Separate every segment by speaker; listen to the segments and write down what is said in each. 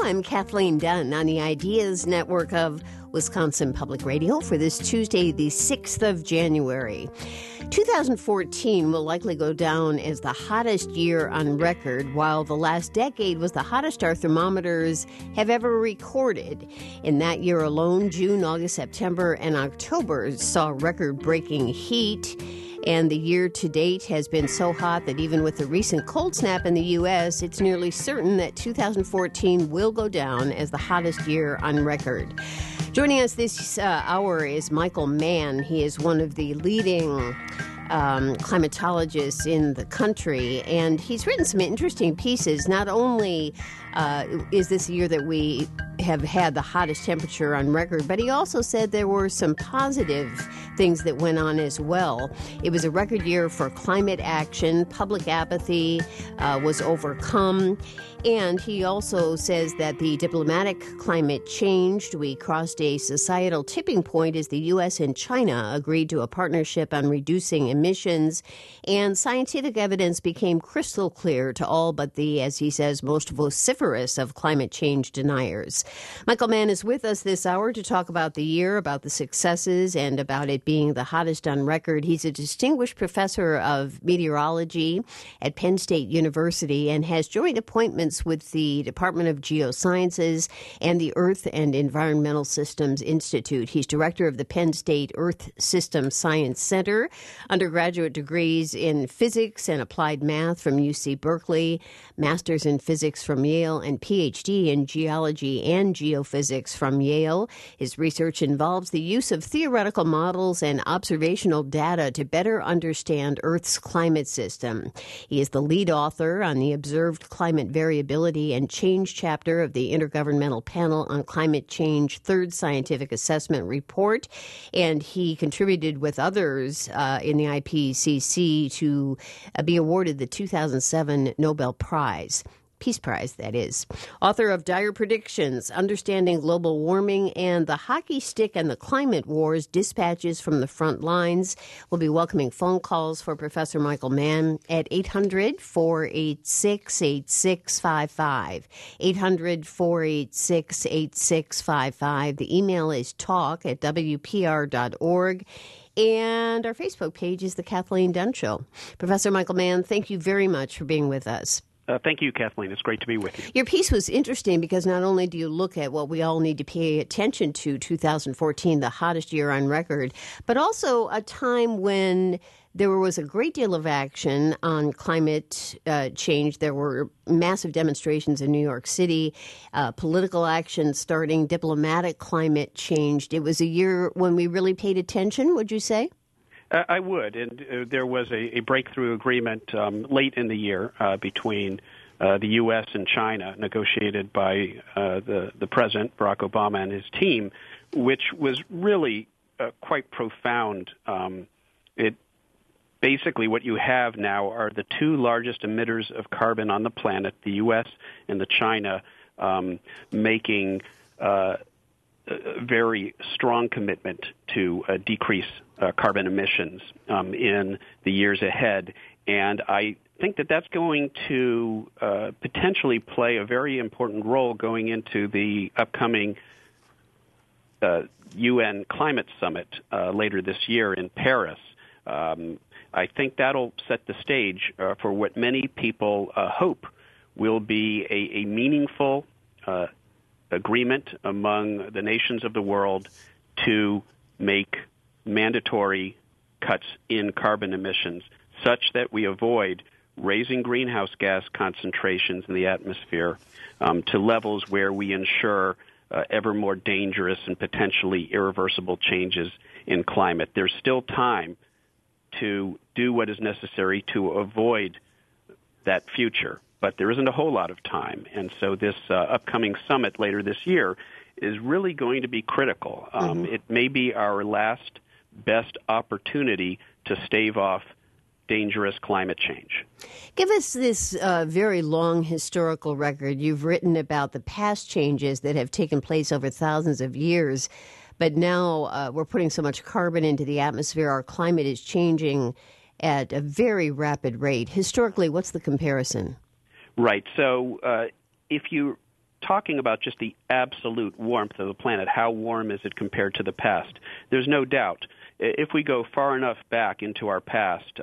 Speaker 1: I'm Kathleen Dunn on the Ideas Network of Wisconsin Public Radio for this Tuesday, the 6th of January. 2014 will likely go down as the hottest year on record, while the last decade was the hottest our thermometers have ever recorded. In that year alone, June, August, September, and October saw record-breaking heat. And the year to date has been so hot that even with the recent cold snap in the U.S., it's nearly certain that 2014 will go down as the hottest year on record. Joining us this hour is Michael Mann. He is one of the leading climatologists in the country, and he's written some interesting pieces. Not only is this a year that we have had the hottest temperature on record, but he also said there were some positive things that went on as well. It was a record year for climate action. Public apathy was overcome. And he also says that the diplomatic climate changed. We crossed a societal tipping point as the U.S. and China agreed to a partnership on reducing emissions. And scientific evidence became crystal clear to all but the, as he says, most vociferous of climate change deniers. Michael Mann is with us this hour to talk about the year, about the successes, and about it being the hottest on record. He's a distinguished professor of meteorology at Penn State University and has joint appointments with the Department of Geosciences and the Earth and Environmental Systems Institute. He's director of the Penn State Earth System Science Center, undergraduate degrees in physics and applied math from UC Berkeley, master's in physics from Yale, and PhD in geology and geophysics from Yale. His research involves the use of theoretical models and observational data to better understand Earth's climate system. He is the lead author on the Observed Climate Variability and Change chapter of the Intergovernmental Panel on Climate Change Third Scientific Assessment Report, and he contributed with others in the IPCC to be awarded the 2007 Nobel Prize. Peace Prize, that is. Author of Dire Predictions, Understanding Global Warming, and The Hockey Stick and the Climate Wars, Dispatches from the Front Lines. We'll be welcoming phone calls for Professor Michael Mann at 800-486-8655. 800-486-8655. The email is talk@wpr.org. And our Facebook page is The Kathleen Dunn Show. Professor Michael Mann, thank you very much for being with us.
Speaker 2: Thank you, Kathleen. It's great to be with you.
Speaker 1: Your piece was interesting because not only do you look at what we all need to pay attention to, 2014, the hottest year on record, but also a time when there was a great deal of action on climate change. There were massive demonstrations in New York City, political action starting, diplomatic climate changed. It was a year when we really paid attention, would you say?
Speaker 2: I would, and there was a breakthrough agreement late in the year between the U.S. and China, negotiated by the President, Barack Obama, and his team, which was really quite profound. Basically, what you have now are the two largest emitters of carbon on the planet, the U.S. and the China, making a very strong commitment to decrease carbon emissions in the years ahead. And I think that that's going to potentially play a very important role going into the upcoming UN Climate Summit later this year in Paris. I think that'll set the stage for what many people hope will be a meaningful agreement among the nations of the world to make mandatory cuts in carbon emissions such that we avoid raising greenhouse gas concentrations in the atmosphere to levels where we ensure ever more dangerous and potentially irreversible changes in climate. There's still time to do what is necessary to avoid that future, but there isn't a whole lot of time. And so this upcoming summit later this year is really going to be critical. It may be our last best opportunity to stave off dangerous climate change.
Speaker 1: Give us this very long historical record. You've written about the past changes that have taken place over thousands of years, but now we're putting so much carbon into the atmosphere. Our climate is changing at a very rapid rate. Historically, what's the comparison?
Speaker 2: Right. So if you talking about just the absolute warmth of the planet. How warm is it compared to the past? There's no doubt. If we go far enough back into our past,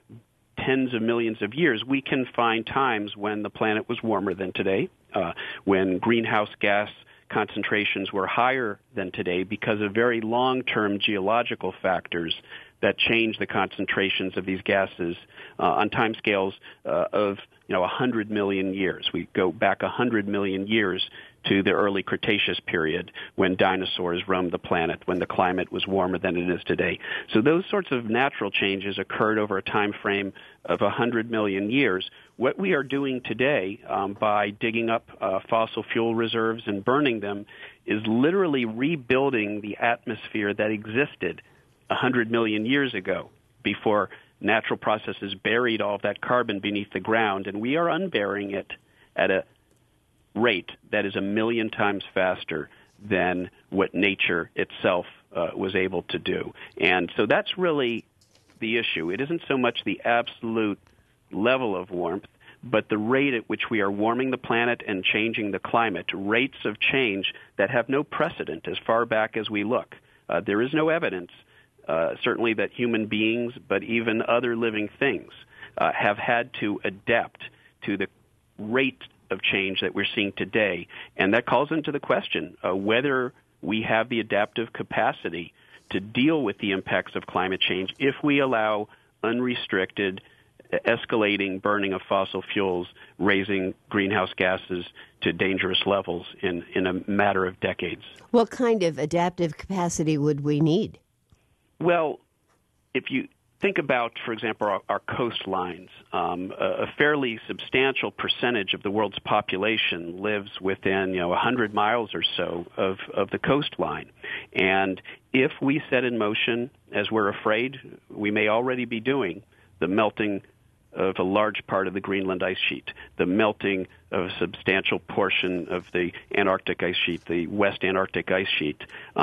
Speaker 2: tens of millions of years, we can find times when the planet was warmer than today, when greenhouse gas concentrations were higher than today because of very long-term geological factors that change the concentrations of these gases on timescales of 100 million years. We go back 100 million years to the early Cretaceous period when dinosaurs roamed the planet, when the climate was warmer than it is today. So those sorts of natural changes occurred over a time frame of 100 million years. What we are doing today by digging up fossil fuel reserves and burning them is literally rebuilding the atmosphere that existed 100 million years ago before natural processes buried all of that carbon beneath the ground, and we are unburying it at a rate that is 1 million times faster than what nature itself was able to do. And so that's really the issue. It isn't so much the absolute level of warmth, but the rate at which we are warming the planet and changing the climate, rates of change that have no precedent as far back as we look. There is no evidence, certainly, that human beings, but even other living things, have had to adapt to the rate of change that we're seeing today. And that calls into the question whether we have the adaptive capacity to deal with the impacts of climate change if we allow unrestricted, escalating burning of fossil fuels, raising greenhouse gases to dangerous levels in a matter of decades.
Speaker 1: What kind of adaptive capacity would we need?
Speaker 2: Well, if you think about, for example, our coastlines, a fairly substantial percentage of the world's population lives within 100 miles or so of the coastline. And if we set in motion, as we're afraid we may already be doing, the melting of a large part of the Greenland ice sheet, the melting of a substantial portion of the Antarctic ice sheet, the West Antarctic ice sheet,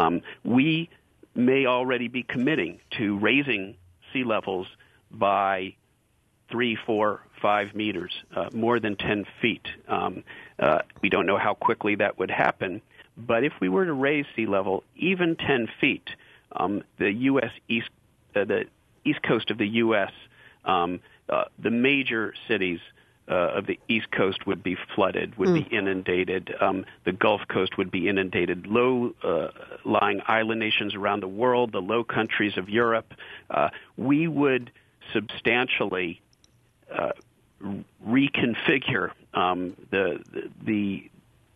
Speaker 2: we may already be committing to raising sea levels by 3, 4, 5 meters, more than 10 feet. We don't know how quickly that would happen, but if we were to raise sea level even 10 feet, the east coast of the U.S., the major cities of the East Coast would be flooded, would be inundated. The Gulf Coast would be inundated. Low-lying island nations around the world, the low countries of Europe, we would substantially reconfigure the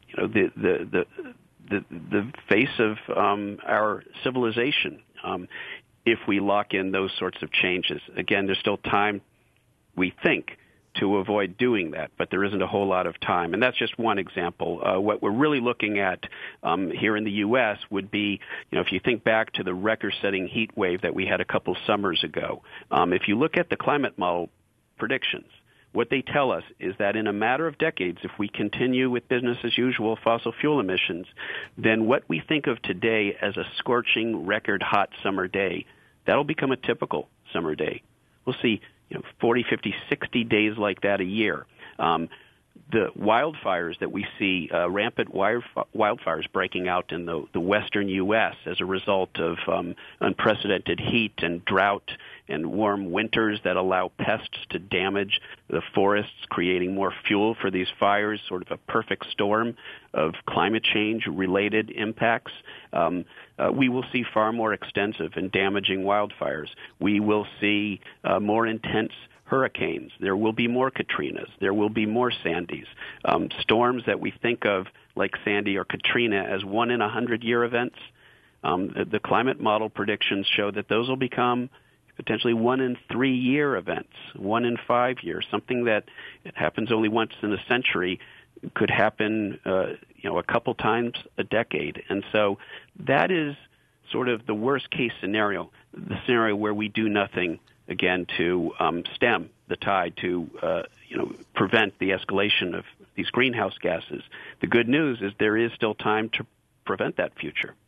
Speaker 2: face of our civilization if we lock in those sorts of changes. Again, there's still time, we think, to avoid doing that, but there isn't a whole lot of time. And that's just one example. What we're really looking at here in the U.S. would be, if you think back to the record-setting heat wave that we had a couple summers ago, if you look at the climate model predictions, what they tell us is that in a matter of decades, if we continue with business as usual fossil fuel emissions, then what we think of today as a scorching, record-hot summer day, that'll become a typical summer day. We'll see 40, 50, 60 days like that a year. The wildfires that we see, rampant wildfires breaking out in the western U.S. as a result of unprecedented heat and drought and warm winters that allow pests to damage the forests, creating more fuel for these fires, sort of a perfect storm of climate change-related impacts. We will see far more extensive and damaging wildfires. We will see more intense hurricanes. There will be more Katrinas. There will be more Sandys. Storms that we think of, like Sandy or Katrina, as 1-in-100-year events. The climate model predictions show that those will become potentially 1-in-3-year events, 1-in-5 years, something that happens only once in a century could happen, a couple times a decade. And so that is sort of the worst-case scenario, the scenario where we do nothing, again, to stem the tide, to prevent the escalation of these greenhouse gases. The good news is there is still time to prevent that future.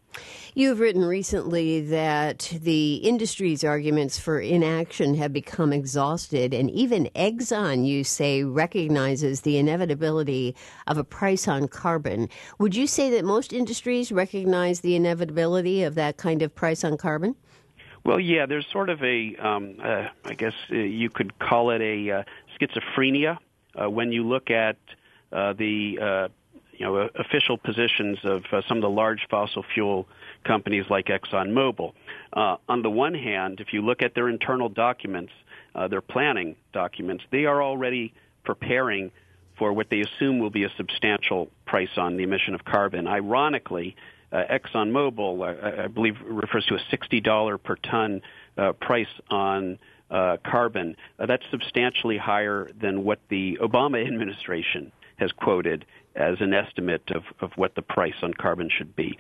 Speaker 1: You've written recently that the industry's arguments for inaction have become exhausted, and even Exxon, you say, recognizes the inevitability of a price on carbon. Would you say that most industries recognize the inevitability of that kind of price on carbon?
Speaker 2: Well, yeah, there's sort of I guess you could call it a schizophrenia when you look at the official positions of some of the large fossil fuel companies like ExxonMobil. On the one hand, if you look at their internal documents, their planning documents, they are already preparing for what they assume will be a substantial price on the emission of carbon. Ironically, ExxonMobil, I believe, refers to a $60 per ton price on carbon. That's substantially higher than what the Obama administration has quoted as an estimate of what the price on carbon should be.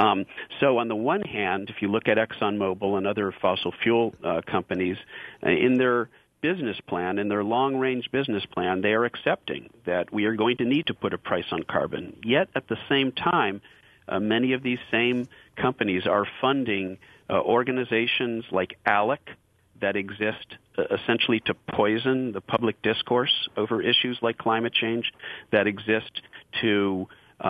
Speaker 2: So on the one hand, if you look at ExxonMobil and other fossil fuel companies, in their business plan, in their long-range business plan, they are accepting that we are going to need to put a price on carbon. Yet at the same time, many of these same companies are funding organizations like ALEC that exist essentially to poison the public discourse over issues like climate change, that exist to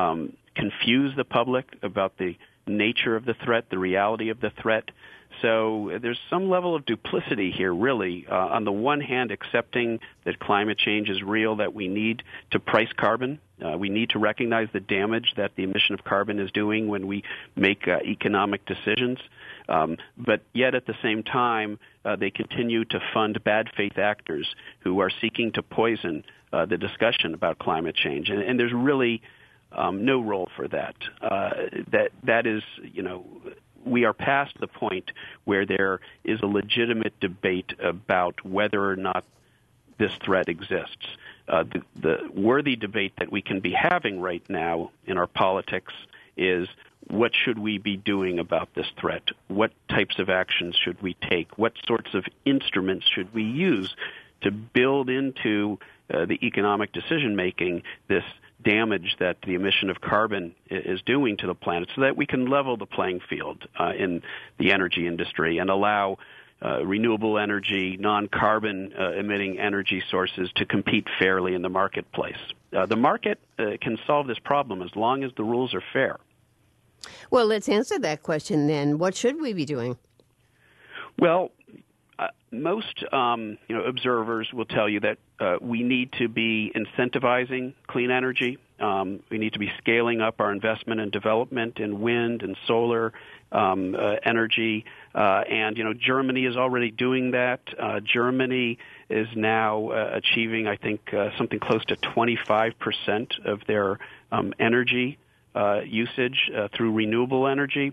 Speaker 2: confuse the public about the nature of the threat, the reality of the threat. So there's some level of duplicity here, really. On the one hand, accepting that climate change is real, that we need to price carbon. We need to recognize the damage that the emission of carbon is doing when we make economic decisions. But yet at the same time, they continue to fund bad faith actors who are seeking to poison the discussion about climate change. And there's really no role for that. That is, we are past the point where there is a legitimate debate about whether or not this threat exists. The worthy debate that we can be having right now in our politics is, what should we be doing about this threat? What types of actions should we take? What sorts of instruments should we use to build into the economic decision-making this damage that the emission of carbon is doing to the planet, so that we can level the playing field in the energy industry and allow renewable energy, non-carbon emitting energy sources to compete fairly in the marketplace. The market can solve this problem as long as the rules are fair.
Speaker 1: Well, let's answer that question then. What should we be doing?
Speaker 2: Well, most observers will tell you that we need to be incentivizing clean energy. We need to be scaling up our investment and development in wind and solar energy. And Germany is already doing that. Germany is now achieving, I think, something close to 25% of their energy usage through renewable energy.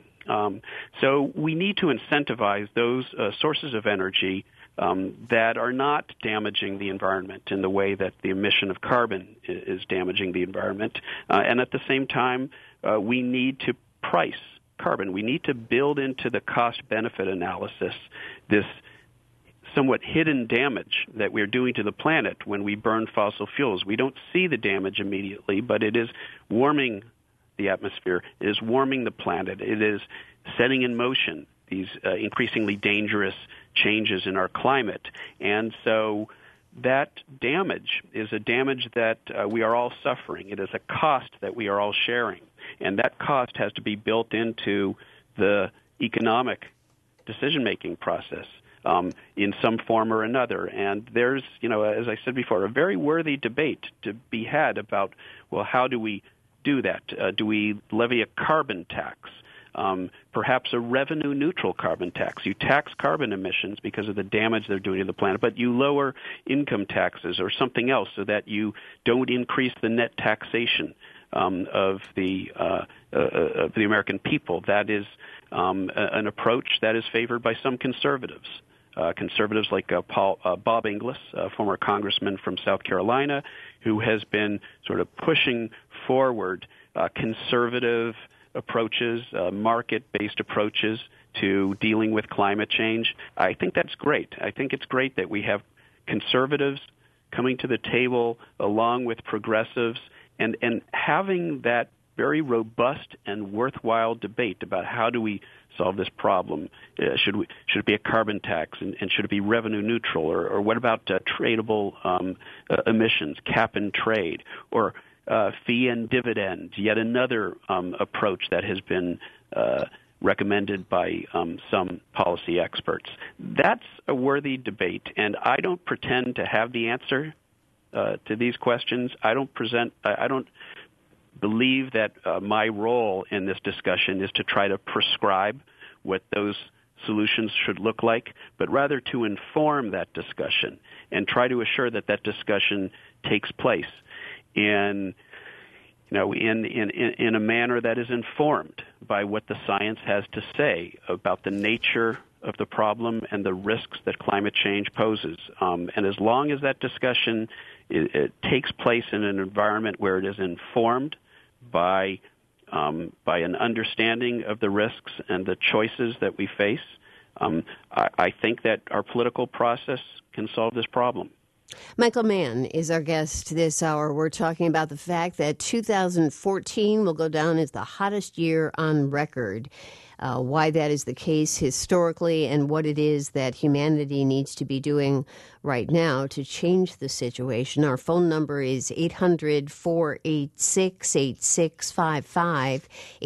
Speaker 2: So we need to incentivize those sources of energy that are not damaging the environment in the way that the emission of carbon is damaging the environment. And at the same time, we need to price carbon. We need to build into the cost-benefit analysis this somewhat hidden damage that we're doing to the planet when we burn fossil fuels. We don't see the damage immediately, but it is warming the atmosphere, it is warming the planet, it is setting in motion these increasingly dangerous changes in our climate. And so that damage is a damage that we are all suffering. It is a cost that we are all sharing. And that cost has to be built into the economic decision-making process in some form or another. And there's, as I said before, a very worthy debate to be had about, well, how do we do that? Do we levy a carbon tax? Perhaps a revenue-neutral carbon tax. You tax carbon emissions because of the damage they're doing to the planet, but you lower income taxes or something else so that you don't increase the net taxation of the American people. That is an approach that is favored by some conservatives. Conservatives like Bob Inglis, a former congressman from South Carolina, who has been sort of pushing forward conservative approaches, market-based approaches to dealing with climate change. I think that's great. I think it's great that we have conservatives coming to the table along with progressives and having that very robust and worthwhile debate about how do we solve this problem. Should it be a carbon tax, and should it be revenue neutral, or what about tradable emissions, cap and trade, or fee and dividend, yet another approach that has been recommended by some policy experts. That's a worthy debate, and I don't pretend to have the answer to these questions. I don't believe that my role in this discussion is to try to prescribe what those solutions should look like, but rather to inform that discussion and try to assure that that discussion takes place in a manner that is informed by what the science has to say about the nature of the problem and the risks that climate change poses. And as long as that discussion it takes place in an environment where it is informed by an understanding of the risks and the choices that we face, I think that our political process can solve this problem.
Speaker 1: Michael Mann is our guest this hour. We're talking about the fact that 2014 will go down as the hottest year on record. Why that is the case historically, and what it is that humanity needs to be doing right now to change the situation. Our phone number is 800-486-8655,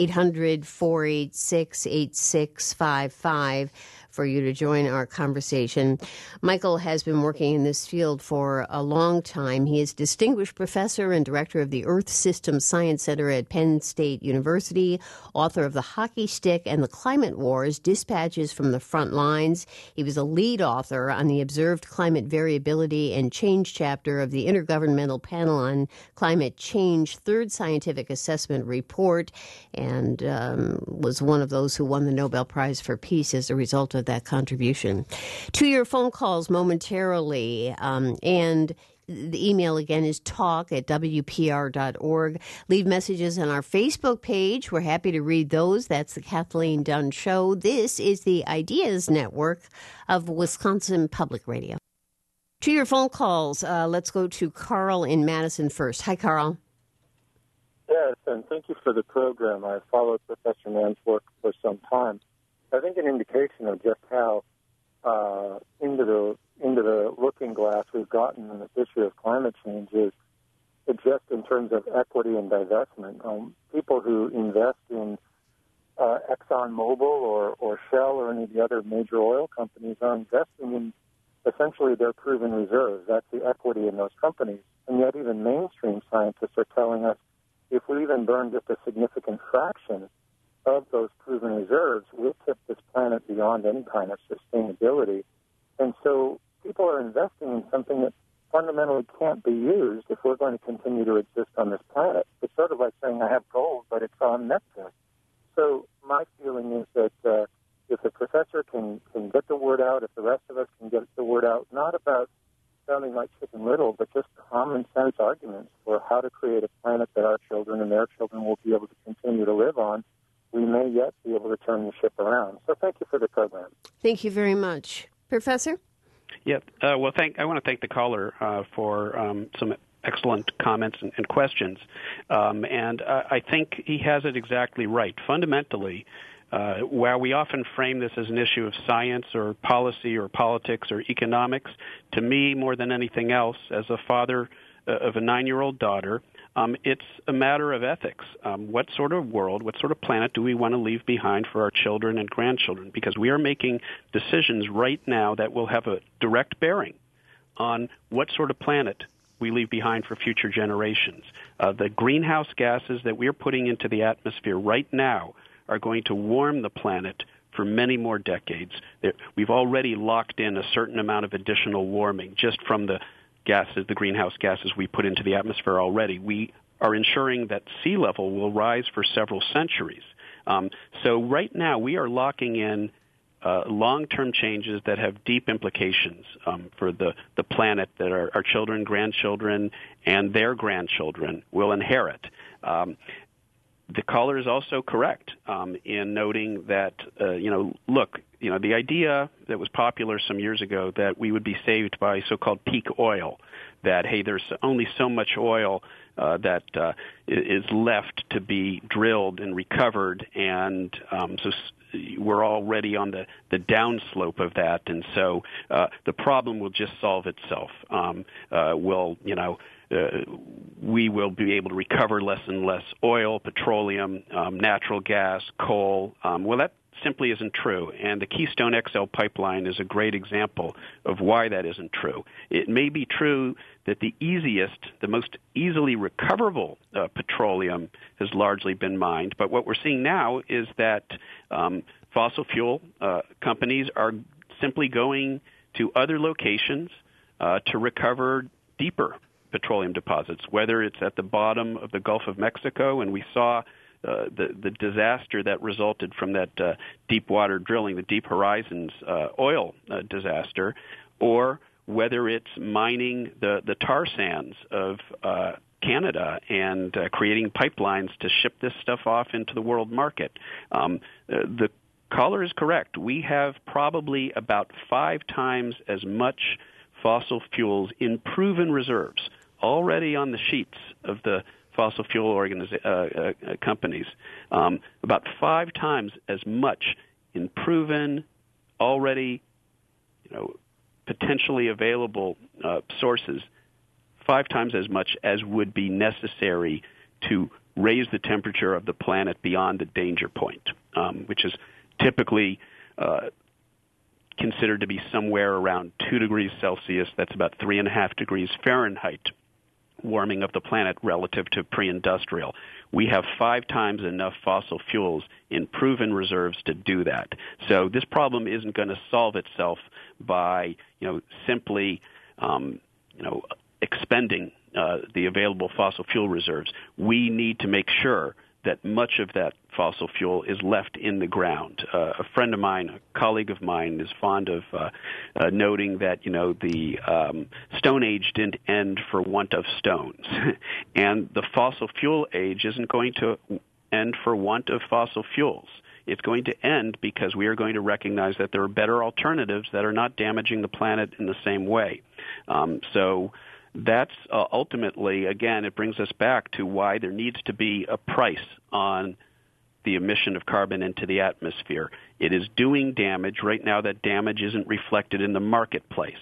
Speaker 1: 800-486-8655. For you to join our conversation. Michael has been working in this field for a long time. He is Distinguished Professor and Director of the Earth System Science Center at Penn State University, author of The Hockey Stick and the Climate Wars, Dispatches from the Front Lines. He was a lead author on the Observed Climate Variability and Change chapter of the Intergovernmental Panel on Climate Change Third Scientific Assessment Report, and was one of those who won the Nobel Prize for Peace as a result of that contribution. To your phone calls momentarily, and the email again is talk@wpr.org. Leave messages on our Facebook page. We're happy to read those. That's the Kathleen Dunn Show. This is the Ideas Network of Wisconsin Public Radio. To your phone calls, let's go to Carl in Madison first. Hi, Carl.
Speaker 3: Yes, and thank you for the program. I've followed Professor Mann's work for some time. I think an indication of just how into the looking glass we've gotten in this issue of climate change is just in terms of equity and divestment. People who invest in ExxonMobil or Shell or any of the other major oil companies are investing in essentially their proven reserves. That's the equity in those companies. And yet even mainstream scientists are telling us if we even burn just a significant fraction of those proven reserves, we'll tip this planet beyond any kind of sustainability. And so people are investing in something that fundamentally can't be used if we're going to continue to exist on this planet. It's sort of like saying I have gold, but it's on Neptune. So my feeling is that if the professor can get the word out, if the rest of us can get the word out, not about sounding like Chicken Little, but just common sense arguments for how to create a planet that our children and their children will be able to continue to live on, we may yet be able to turn the ship around. So thank you for the program.
Speaker 1: Thank you very much. Professor?
Speaker 2: Yeah, I want to thank the caller for some excellent comments and questions. And I think he has it exactly right. Fundamentally, while we often frame this as an issue of science or policy or politics or economics, to me, more than anything else, as a father of a 9-year-old daughter, it's a matter of ethics. What sort of world, what sort of planet do we want to leave behind for our children and grandchildren? Because we are making decisions right now that will have a direct bearing on what sort of planet we leave behind for future generations. The greenhouse gases that we're putting into the atmosphere right now are going to warm the planet for many more decades. We've already locked in a certain amount of additional warming just from the gases, the greenhouse gases we put into the atmosphere already. We are ensuring that sea level will rise for several centuries. So right now we are locking in long-term changes that have deep implications for the planet that our children, grandchildren, and their grandchildren will inherit. The caller is also correct in noting that, the idea that was popular some years ago that we would be saved by so-called peak oil, that, hey, there's only so much oil that is left to be drilled and recovered, and so we're already on the downslope of that, and so the problem will just solve itself. We will be able to recover less and less oil, petroleum, natural gas, coal. Well, that simply isn't true, and the Keystone XL pipeline is a great example of why that isn't true. It may be true that the most easily recoverable petroleum has largely been mined, but what we're seeing now is that fossil fuel companies are simply going to other locations to recover deeper petroleum deposits, whether it's at the bottom of the Gulf of Mexico, and we saw the disaster that resulted from that deep water drilling, the Deep Horizons oil disaster, or whether it's mining the tar sands of Canada and creating pipelines to ship this stuff off into the world market. The caller is correct. We have probably about 5 times as much fossil fuels in proven reserves already on the sheets of the fossil fuel companies, about 5 times as much in proven, already, potentially available sources, 5 times as much as would be necessary to raise the temperature of the planet beyond the danger point, which is typically considered to be somewhere around 2 degrees Celsius. That's about 3.5 degrees Fahrenheit warming of the planet relative to pre-industrial. We have 5 times enough fossil fuels in proven reserves to do that. So this problem isn't going to solve itself by, simply, expending the available fossil fuel reserves. We need to make sure that much of that fossil fuel is left in the ground. A friend of mine, a colleague of mine, is fond of noting that, the Stone Age didn't end for want of stones. And the fossil fuel age isn't going to end for want of fossil fuels. It's going to end because we are going to recognize that there are better alternatives that are not damaging the planet in the same way. So that's ultimately, again, it brings us back to why there needs to be a price on the emission of carbon into the atmosphere. It is doing damage. Right now, that damage isn't reflected in the marketplace.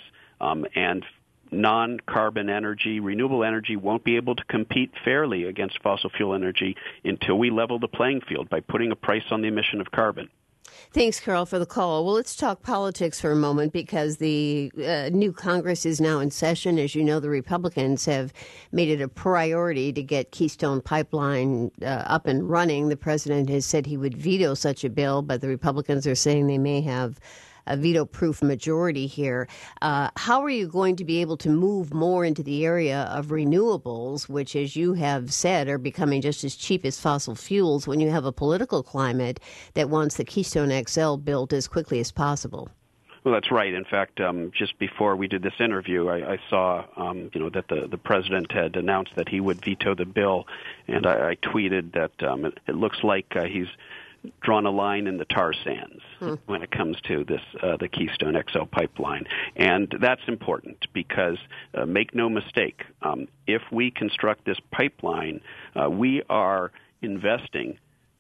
Speaker 2: And non-carbon energy, renewable energy, won't be able to compete fairly against fossil fuel energy until we level the playing field by putting a price on the emission of carbon.
Speaker 1: Thanks, Carl, for the call. Well, let's talk politics for a moment because the new Congress is now in session. As you know, the Republicans have made it a priority to get Keystone Pipeline up and running. The president has said he would veto such a bill, but the Republicans are saying they may have a veto-proof majority here. How are you going to be able to move more into the area of renewables, which, as you have said, are becoming just as cheap as fossil fuels when you have a political climate that wants the Keystone XL built as quickly as possible?
Speaker 2: Well, that's right. In fact, just before we did this interview, I saw, that the president had announced that he would veto the bill, and I tweeted that it looks like he's drawn a line in the tar sands when it comes to this the Keystone XL pipeline. And that's important because, make no mistake, if we construct this pipeline, we are investing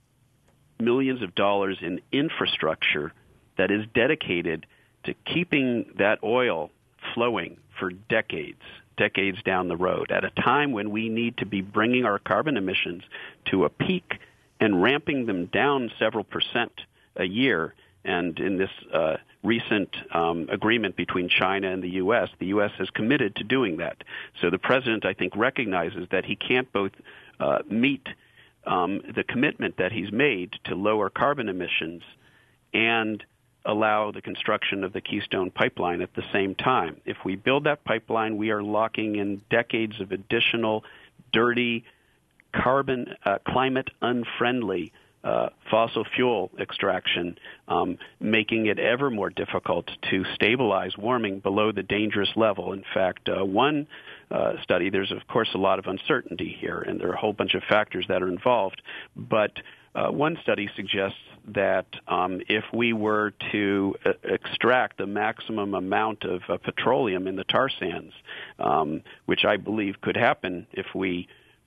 Speaker 2: millions of dollars in infrastructure that is dedicated to keeping that oil flowing for decades down the road, at a time when we need to be bringing our carbon emissions to a peak and ramping them down several percent a year. And in this recent agreement between China and the U.S. has committed to doing that. So the president, I think, recognizes that he can't both meet the commitment that he's made to lower carbon emissions and allow the construction of the Keystone Pipeline at the same time. If we build that pipeline, we are locking in decades of additional dirty, carbon, climate unfriendly fossil fuel extraction, making it ever more difficult to stabilize warming below the dangerous level. In fact, one study, there's of course a lot of uncertainty here, and there are a whole bunch of factors that are involved, but one study suggests that if we were to extract the maximum amount of petroleum in the tar sands, which I believe could happen if we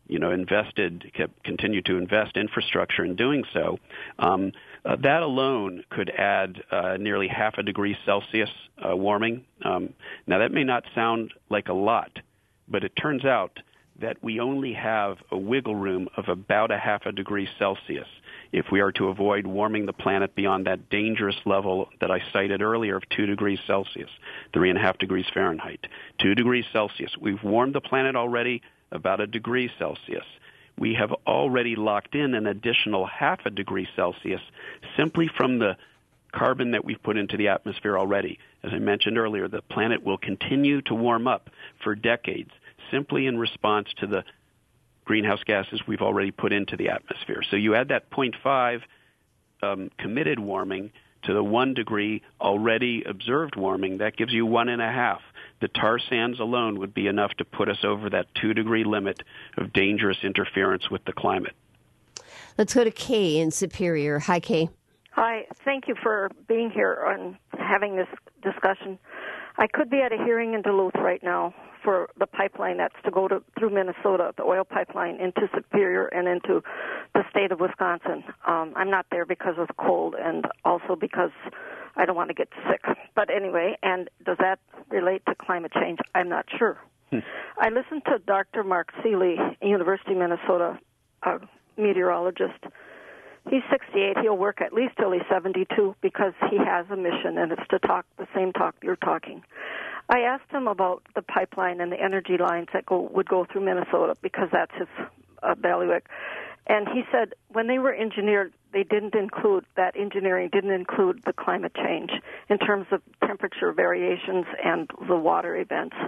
Speaker 2: continue to invest infrastructure in doing so, that alone could add nearly half a degree Celsius warming. Now, that may not sound like a lot, but it turns out that we only have a wiggle room of about a half a degree Celsius if we are to avoid warming the planet beyond that dangerous level that I cited earlier of 2 degrees Celsius, 3.5 degrees Fahrenheit. 2 degrees Celsius. We've warmed the planet already about a degree Celsius. We have already locked in an additional half a degree Celsius simply from the carbon that we've put into the atmosphere already. As I mentioned earlier, the planet will continue to warm up for decades simply in response to the greenhouse gases we've already put into the atmosphere. So you add that 0.5 committed warming to the 1 degree already observed warming, that gives you 1.5. The tar sands alone would be enough to put us over that 2 degree limit of dangerous interference with the climate.
Speaker 1: Let's go to Kay in Superior. Hi, Kay.
Speaker 4: Hi. Thank you for being here and having this discussion. I could be at a hearing in Duluth right now for the pipeline that's to go through Minnesota, the oil pipeline into Superior and into the state of Wisconsin. I'm not there because of the cold and also because I don't want to get sick. But anyway, and does that relate to climate change? I'm not sure. I listened to Dr. Mark Seeley, University of Minnesota, a meteorologist. He's 68. He'll work at least till he's 72 because he has a mission, and it's to talk the same talk you're talking. I asked him about the pipeline and the energy lines that would go through Minnesota because that's his bailiwick. And he said when they were engineered, that engineering didn't include the climate change in terms of temperature variations and the water events.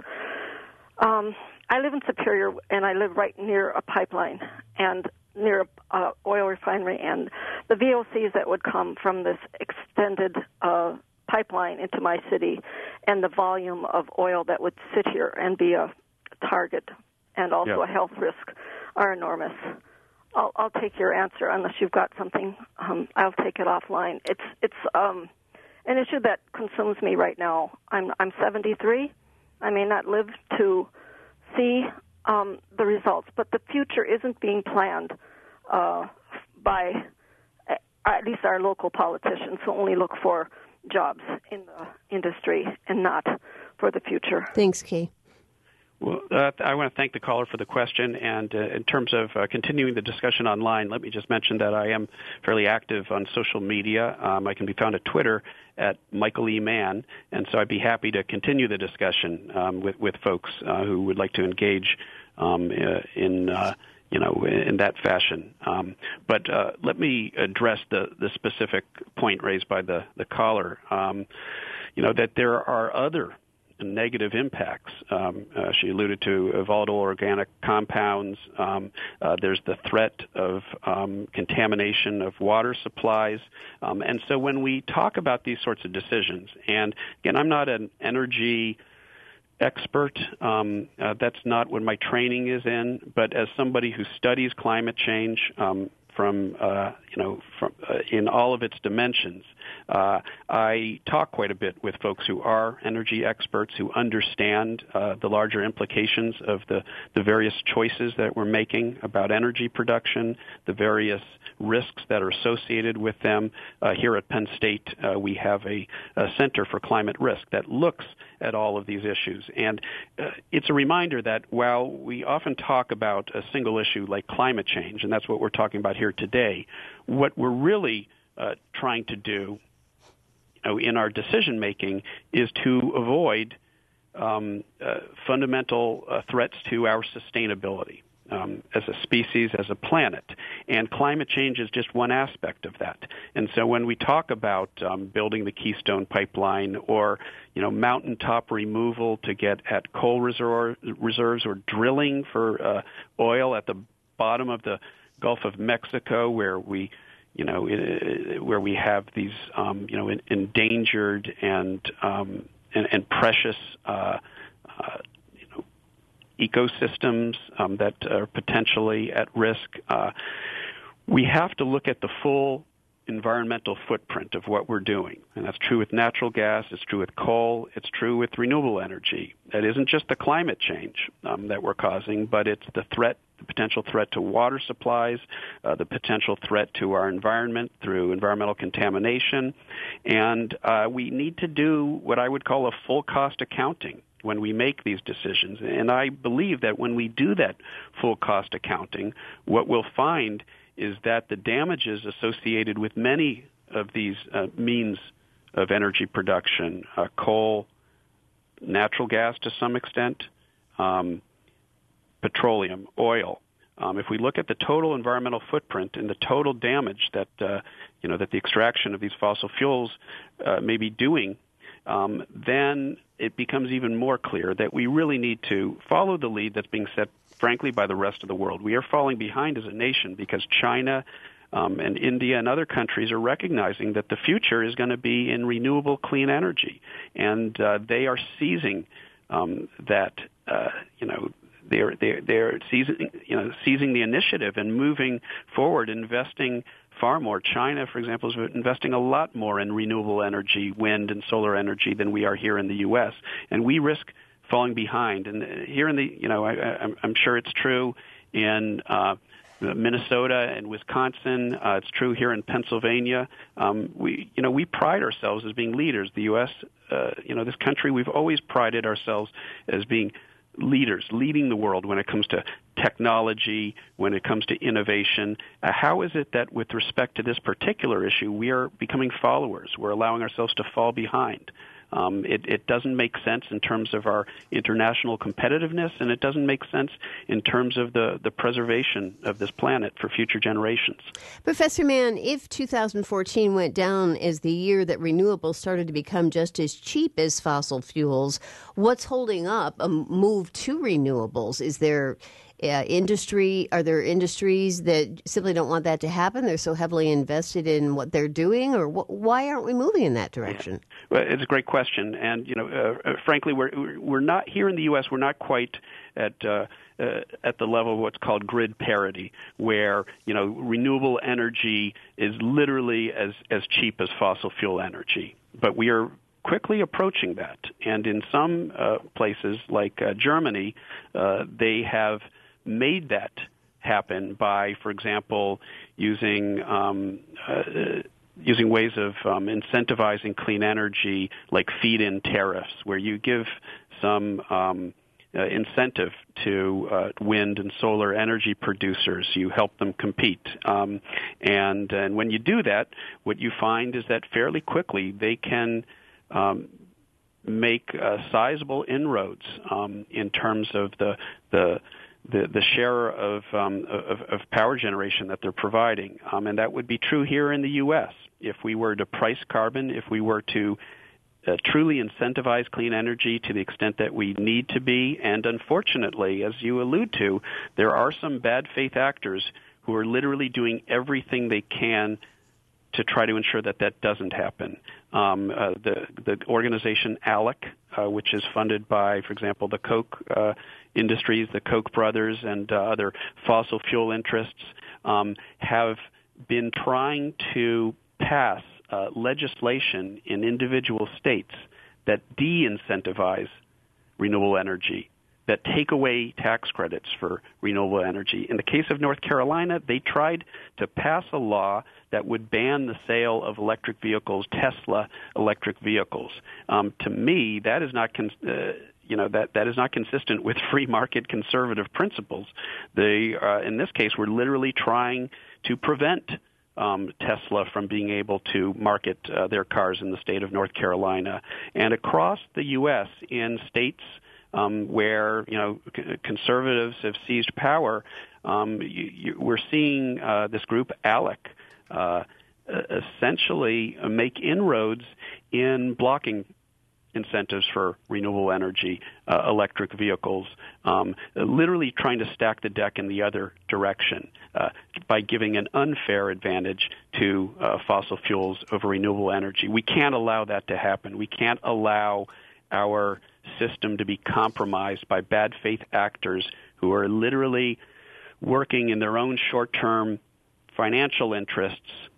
Speaker 4: I live in Superior, and I live right near a pipeline and near a oil refinery, and the VOCs that would come from this extended pipeline into my city and the volume of oil that would sit here and be a target and also a health risk are enormous. I'll take your answer unless you've got something. I'll take it offline. It's an issue that consumes me right now. I'm 73. I may not live to see the results, but the future isn't being planned by at least our local politicians who only look for jobs in the industry and not for the future.
Speaker 1: Thanks, Kay.
Speaker 2: Well, I want to thank the caller for the question. And in terms of continuing the discussion online, let me just mention that I am fairly active on social media. I can be found at Twitter at Michael E. Mann. And so I'd be happy to continue the discussion with folks who would like to engage in that fashion. But let me address the specific point raised by the caller, that there are other negative impacts. She alluded to volatile organic compounds. There's the threat of contamination of water supplies. And so when we talk about these sorts of decisions, and again, I'm not an energy expert. That's not what my training is in. But as somebody who studies climate change from in all of its dimensions, I talk quite a bit with folks who are energy experts who understand the larger implications of the various choices that we're making about energy production, the various risks that are associated with them. Here at Penn State, we have a Center for Climate Risk that looks at all of these issues. And it's a reminder that while we often talk about a single issue like climate change, and that's what we're talking about here today, what we're really trying to do in our decision-making is to avoid fundamental threats to our sustainability as a species, as a planet. And climate change is just one aspect of that. And so when we talk about building the Keystone Pipeline or, mountaintop removal to get at coal reserves or drilling for oil at the bottom of the Gulf of Mexico where we have these, endangered and precious ecosystems that are potentially at risk. We have to look at the full environmental footprint of what we're doing. And that's true with natural gas, it's true with coal, it's true with renewable energy. It isn't just the climate change that we're causing, but it's the potential threat to water supplies, the potential threat to our environment through environmental contamination. And we need to do what I would call a full cost accounting when we make these decisions. And I believe that when we do that full cost accounting, what we'll find is that the damages associated with many of these means of energy production, coal, natural gas to some extent, petroleum, oil. If we look at the total environmental footprint and the total damage that that the extraction of these fossil fuels may be doing, then it becomes even more clear that we really need to follow the lead that's being set, frankly, by the rest of the world. We are falling behind as a nation because China and India and other countries are recognizing that the future is going to be in renewable, clean energy, and they are seizing that. They're seizing the initiative and moving forward, investing far more. China, for example, is investing a lot more in renewable energy, wind and solar energy, than we are here in the U.S. And we risk falling behind. And here in the, I'm sure it's true in Minnesota and Wisconsin. It's true here in Pennsylvania. We pride ourselves as being leaders. The U.S., this country, we've always prided ourselves as being leaders, leading the world when it comes to technology, when it comes to innovation. How is it that with respect to this particular issue, we are becoming followers? We're allowing ourselves to fall behind. It doesn't make sense in terms of our international competitiveness, and it doesn't make sense in terms of the preservation of this planet for future generations.
Speaker 1: Professor Mann, if 2014 went down as the year that renewables started to become just as cheap as fossil fuels, what's holding up a move to renewables? Is there are there industries that simply don't want that to happen? They're so heavily invested in what they're doing, or why aren't we moving in that direction?
Speaker 2: Well, it's a great question, and frankly, we're not here in the U.S. We're not quite at the level of what's called grid parity, where renewable energy is literally as cheap as fossil fuel energy. But we are quickly approaching that, and in some places like Germany, they have made that happen by, for example, using ways of incentivizing clean energy, like feed-in tariffs, where you give some incentive to wind and solar energy producers. You help them compete. And when you do that, what you find is that fairly quickly they can make sizable inroads in terms of the share of power generation that they're providing, and that would be true here in the U.S. If we were to price carbon, if we were to truly incentivize clean energy to the extent that we need to be, and unfortunately, as you allude to, there are some bad faith actors who are literally doing everything they can to try to ensure that that doesn't happen. The organization ALEC, which is funded by, for example, the Koch industries, the Koch brothers, and other fossil fuel interests, have been trying to pass legislation in individual states that de-incentivize renewable energy, that take away tax credits for renewable energy. In the case of North Carolina, they tried to pass a law that would ban the sale of electric vehicles, Tesla electric vehicles. To me, that is not that is not consistent with free market conservative principles. They, in this case, were literally trying to prevent Tesla from being able to market their cars in the state of North Carolina. And across the U.S., in states where conservatives have seized power, we're seeing this group ALEC essentially make inroads in blocking incentives for renewable energy, electric vehicles, literally trying to stack the deck in the other direction by giving an unfair advantage to fossil fuels over renewable energy. We can't allow that to happen. We can't allow our system to be compromised by bad faith actors who are literally working in their own short-term financial interests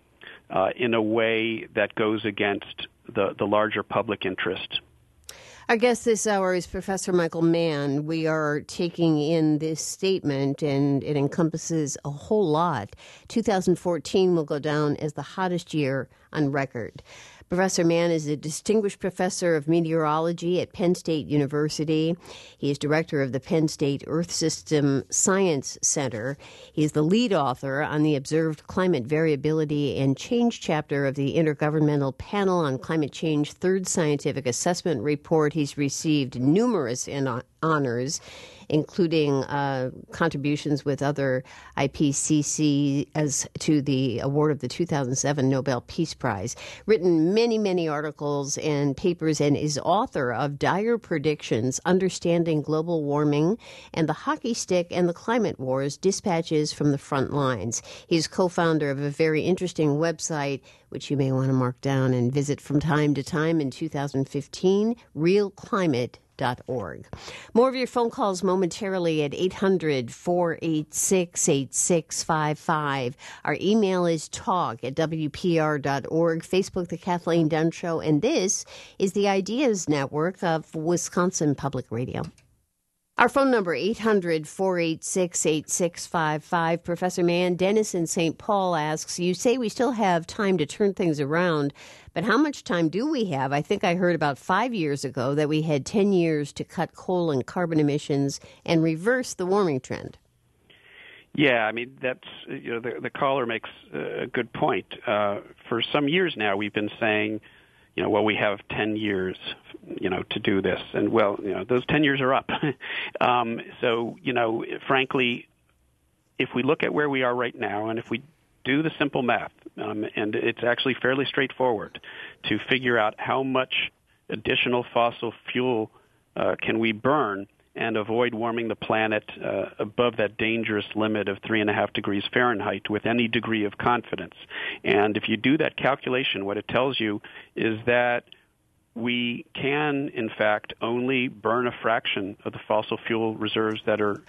Speaker 2: in a way that goes against the larger public interest.
Speaker 1: Our guest this hour is Professor Michael Mann. We are taking in this statement, and it encompasses a whole lot. 2014 will go down as the hottest year on record. Professor Mann is a distinguished professor of meteorology at Penn State University. He is director of the Penn State Earth System Science Center. He is the lead author on the Observed Climate Variability and Change chapter of the Intergovernmental Panel on Climate Change Third Scientific Assessment Report. He's received numerous honors, including contributions with other IPCC as to the award of the 2007 Nobel Peace Prize, written many articles and papers, and is author of Dire Predictions, Understanding Global Warming and the Hockey Stick and the Climate Wars, Dispatches from the Front Lines. He's co-founder of a very interesting website, which you may want to mark down and visit from time to time in 2015, realclimate.org. More of your phone calls momentarily at 800-486-8655. Our email is talk@wpr.org. Facebook, The Kathleen Dunn Show. And this is the Ideas Network of Wisconsin Public Radio. Our phone number, 800-486-8655. Professor Mann, Dennis in St. Paul asks, you say we still have time to turn things around, but how much time do we have? I think I heard about 5 years ago that we had 10 years to cut coal and carbon emissions and reverse the warming trend.
Speaker 2: Yeah, I mean, that's, the caller makes a good point. For some years now, we've been saying, well, we have 10 years, to do this. And, well, those 10 years are up. So, frankly, if we look at where we are right now, and if we do the simple math, and it's actually fairly straightforward to figure out how much additional fossil fuel can we burn and avoid warming the planet above that dangerous limit of 3.5 degrees Fahrenheit with any degree of confidence. And if you do that calculation, what it tells you is that we can, in fact, only burn a fraction of the fossil fuel reserves that are,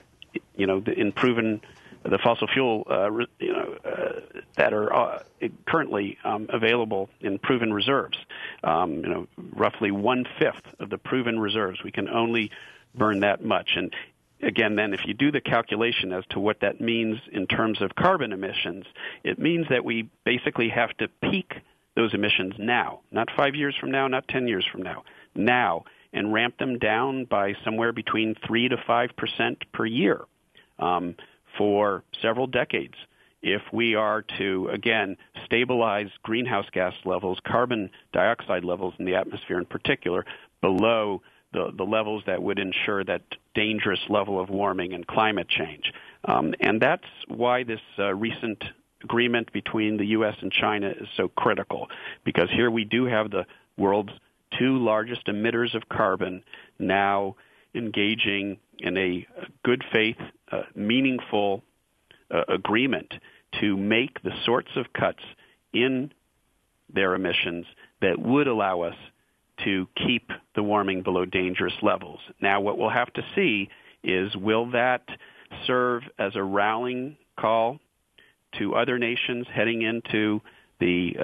Speaker 2: the fossil fuel, that are currently available in proven reserves. Roughly 1/5 of the proven reserves. We can only burn that much. And again, then, if you do the calculation as to what that means in terms of carbon emissions, it means that we basically have to peak those emissions now, not 5 years from now, not 10 years from now, and ramp them down by somewhere between 3 to 5% per year for several decades. If we are to, again, stabilize greenhouse gas levels, carbon dioxide levels in the atmosphere in particular, below the levels that would ensure that dangerous level of warming and climate change. And that's why this recent agreement between the U.S. and China is so critical, because here we do have the world's two largest emitters of carbon now engaging in a good faith, meaningful agreement to make the sorts of cuts in their emissions that would allow us to keep the warming below dangerous levels. Now, what we'll have to see is, will that serve as a rallying call to other nations heading into the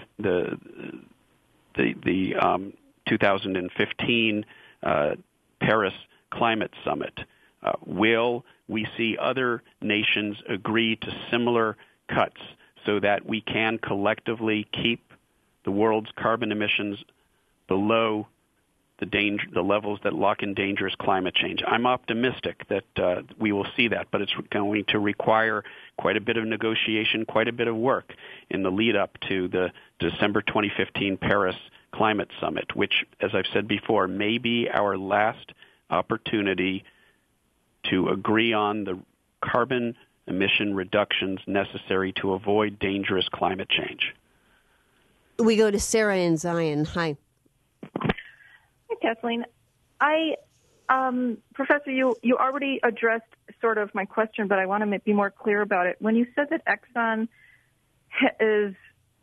Speaker 2: 2015 Paris Climate Summit? Will we see other nations agree to similar cuts so that we can collectively keep the world's carbon emissions below the levels that lock in dangerous climate change? I'm optimistic that we will see that, but it's going to require quite a bit of negotiation, quite a bit of work in the lead up to the December 2015 Paris Climate Summit, which, as I've said before, may be our last opportunity to agree on the carbon emission reductions necessary to avoid dangerous climate change.
Speaker 1: We go to Sarah in Zion. Hi.
Speaker 5: Hi, Kathleen. Professor, you already addressed sort of my question, but I want to be more clear about it. When you said that Exxon is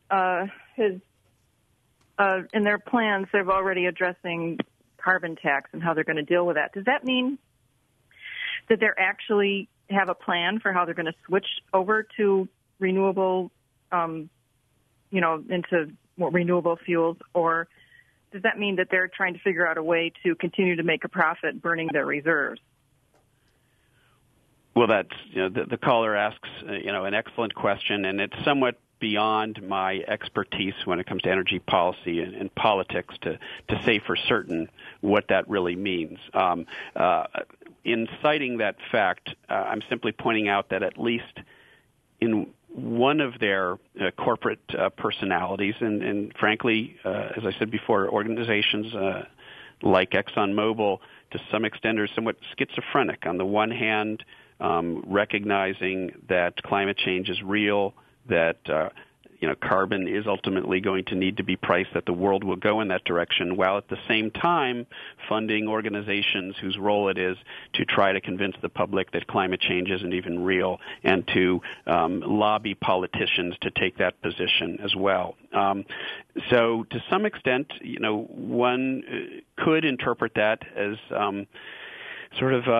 Speaker 5: in their plans, they're already addressing carbon tax and how they're going to deal with that. Does that mean that they actually have a plan for how they're going to switch over to renewable into more renewable fuels, or does that mean that they're trying to figure out a way to continue to make a profit burning their reserves?
Speaker 2: Well, that's the caller asks an excellent question, and it's somewhat beyond my expertise when it comes to energy policy and politics to say for certain what that really means. In citing that fact, I'm simply pointing out that at least in one of their corporate personalities, and frankly, as I said before, organizations like ExxonMobil, to some extent, are somewhat schizophrenic. On the one hand, recognizing that climate change is real, that carbon is ultimately going to need to be priced, that the world will go in that direction, while at the same time funding organizations whose role it is to try to convince the public that climate change isn't even real, and to lobby politicians to take that position as well. So to some extent, one could interpret that as sort of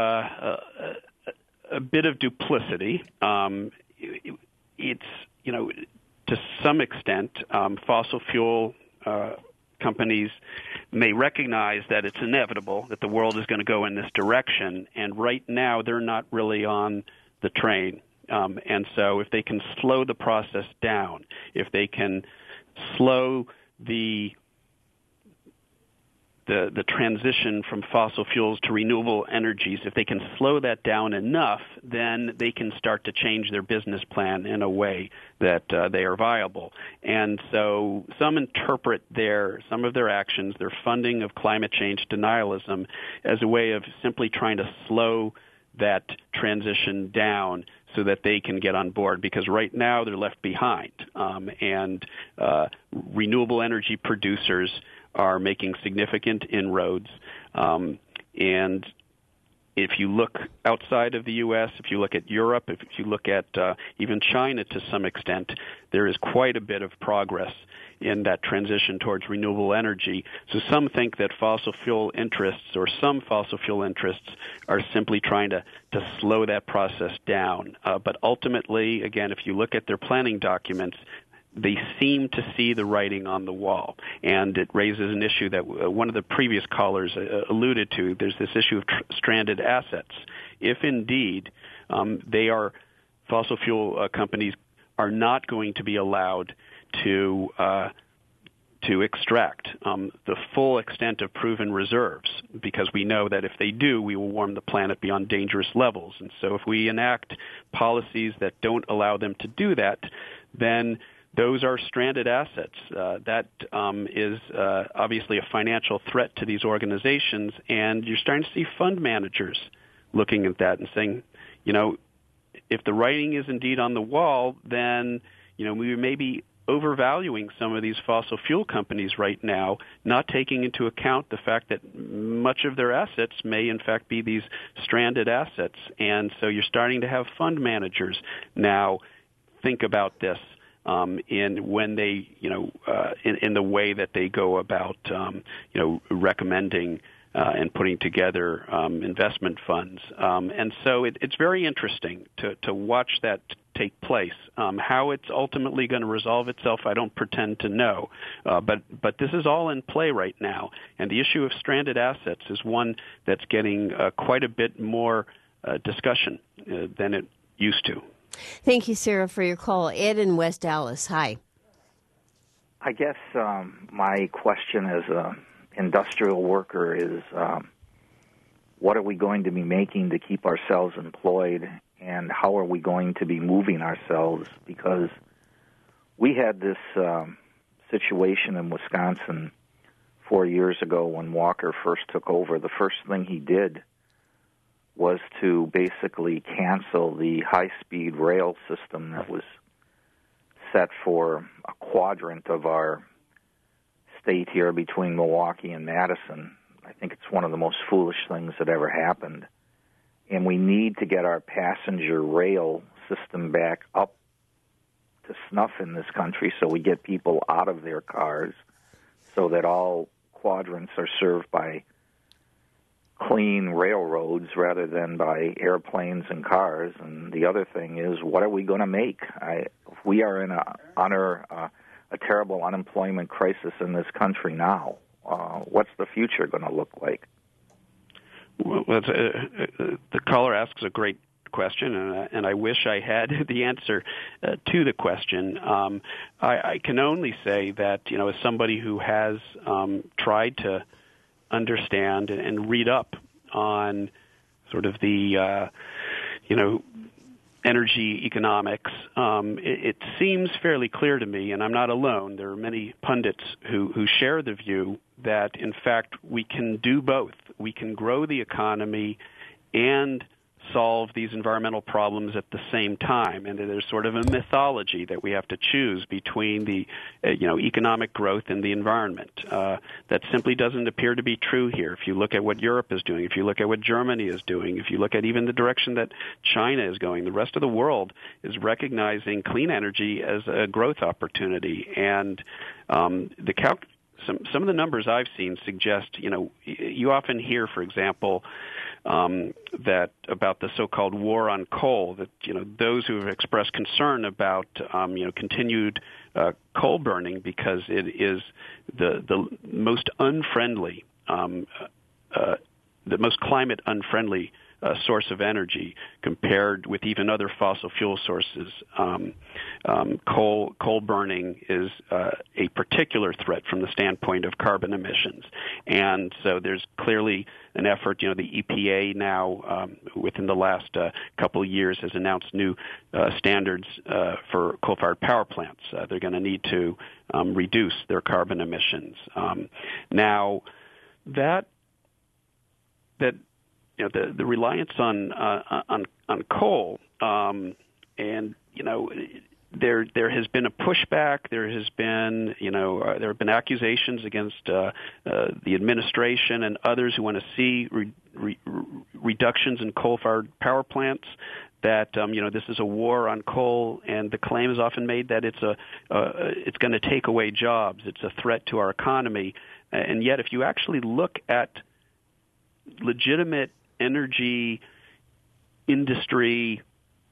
Speaker 2: a bit of duplicity. It's, to some extent, fossil fuel companies may recognize that it's inevitable that the world is going to go in this direction, and right now they're not really on the train. And so if they can slow the process down, if they can slow the transition from fossil fuels to renewable energies, if they can slow that down enough, then they can start to change their business plan in a way that they are viable. And so some interpret some of their actions, their funding of climate change denialism, as a way of simply trying to slow that transition down so that they can get on board, because right now they're left behind. And renewable energy producers are making significant inroads. And if you look outside of the U.S., if you look at Europe, if you look at even China to some extent, there is quite a bit of progress in that transition towards renewable energy. So some think that fossil fuel interests, or some fossil fuel interests, are simply trying to slow that process down. But ultimately, again, if you look at their planning documents, they seem to see the writing on the wall. And it raises an issue that one of the previous callers alluded to. There's this issue of stranded assets. If indeed fossil fuel companies are not going to be allowed to extract the full extent of proven reserves, because we know that if they do, we will warm the planet beyond dangerous levels. And so if we enact policies that don't allow them to do that, then those are stranded assets. That is obviously a financial threat to these organizations, and you're starting to see fund managers looking at that and saying, if the writing is indeed on the wall, then we may be overvaluing some of these fossil fuel companies right now, not taking into account the fact that much of their assets may in fact be these stranded assets. And so you're starting to have fund managers now think about this in the way that they go about recommending and putting together investment funds. And so it's very interesting to watch that take place. How it's ultimately going to resolve itself, I don't pretend to know. But this is all in play right now. And the issue of stranded assets is one that's getting quite a bit more discussion than it used to.
Speaker 1: Thank you, Sarah, for your call. Ed in West Dallas. Hi.
Speaker 6: I guess my question as an industrial worker is, what are we going to be making to keep ourselves employed, and how are we going to be moving ourselves? Because we had this situation in Wisconsin 4 years ago when Walker first took over. The first thing he did was to basically cancel the high-speed rail system that was set for a quadrant of our state here between Milwaukee and Madison. I think it's one of the most foolish things that ever happened. And we need to get our passenger rail system back up to snuff in this country so we get people out of their cars so that all quadrants are served by clean railroads rather than by airplanes and cars. And the other thing is, what are we going to make? If we are under a terrible unemployment crisis in this country now. What's the future going to look like?
Speaker 2: Well, the caller asks a great question, and I wish I had the answer to the question. I can only say that, as somebody who has tried to understand and read up on sort of the, energy economics, it seems fairly clear to me, and I'm not alone. There are many pundits who share the view that, in fact, we can do both. We can grow the economy and solve these environmental problems at the same time, and there's sort of a mythology that we have to choose between the economic growth and the environment. That simply doesn't appear to be true here. If you look at what Europe is doing, if you look at what Germany is doing, if you look at even the direction that China is going, the rest of the world is recognizing clean energy as a growth opportunity. And some of the numbers I've seen suggest, you often hear, for example, that about the so-called war on coal, that those who have expressed concern about continued coal burning because it is the most unfriendly, the most climate unfriendly source of energy compared with even other fossil fuel sources. Coal burning is a particular threat from the standpoint of carbon emissions. And so there's clearly an effort, the EPA now within the last couple of years has announced new standards for coal-fired power plants. They're going to need to reduce their carbon emissions. Now, the reliance on coal, and there has been a pushback. There has been there have been accusations against the administration and others who want to see reductions in coal-fired power plants. That this is a war on coal, and the claim is often made that it's going to take away jobs. It's a threat to our economy, and yet if you actually look at legitimate energy industry,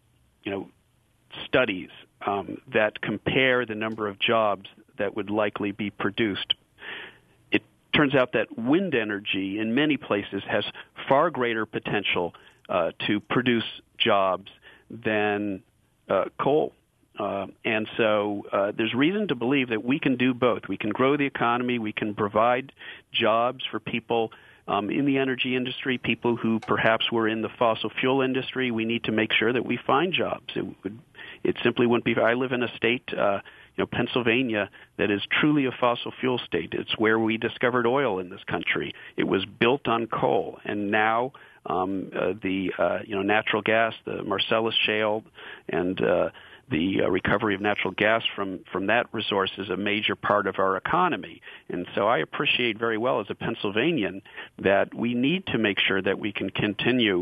Speaker 2: studies that compare the number of jobs that would likely be produced, it turns out that wind energy in many places has far greater potential to produce jobs than coal. And so there's reason to believe that we can do both. We can grow the economy. We can provide jobs for people in the energy industry, people who perhaps were in the fossil fuel industry. We need to make sure that we find jobs. It simply wouldn't be. I live in a state, Pennsylvania, that is truly a fossil fuel state. It's where we discovered oil in this country. It was built on coal, and now the natural gas, the Marcellus Shale, and the recovery of natural gas from that resource is a major part of our economy. And so I appreciate very well as a Pennsylvanian that we need to make sure that we can continue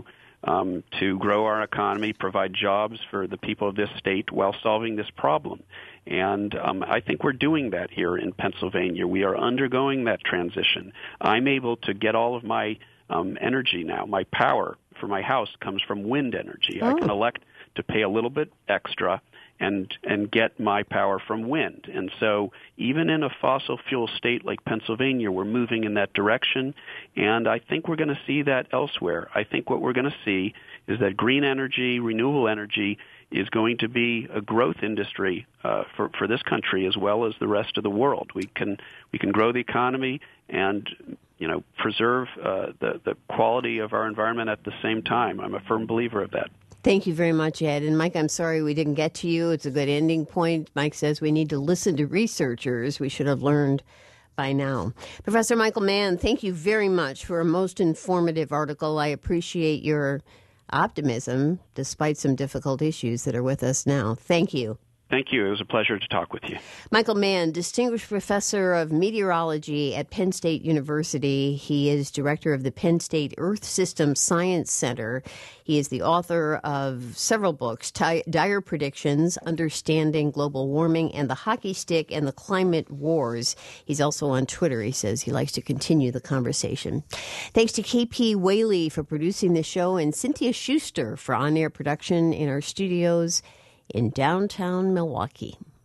Speaker 2: to grow our economy, provide jobs for the people of this state while solving this problem. And I think we're doing that here in Pennsylvania. We are undergoing that transition. I'm able to get all of my energy now. My power for my house comes from wind energy. I can elect to pay a little bit extra and get my power from wind. And so even in a fossil fuel state like Pennsylvania, we're moving in that direction, and I think we're going to see that elsewhere. I think what we're going to see is that green energy, renewable energy, is going to be a growth industry for this country as well as the rest of the world. We can grow the economy and preserve the quality of our environment at the same time. I'm a firm believer of that.
Speaker 1: Thank you very much, Ed. And Mike, I'm sorry we didn't get to you. It's a good ending point. Mike says we need to listen to researchers. We should have learned by now. Professor Michael Mann, thank you very much for a most informative article. I appreciate your optimism despite some difficult issues that are with us now. Thank you.
Speaker 2: Thank you. It was a pleasure to talk with you.
Speaker 1: Michael Mann, Distinguished Professor of Meteorology at Penn State University. He is director of the Penn State Earth System Science Center. He is the author of several books, Dire Predictions, Understanding Global Warming, and The Hockey Stick and the Climate Wars. He's also on Twitter. He says he likes to continue the conversation. Thanks to KP Whaley for producing the show and Cynthia Schuster for on-air production in our studios in downtown Milwaukee.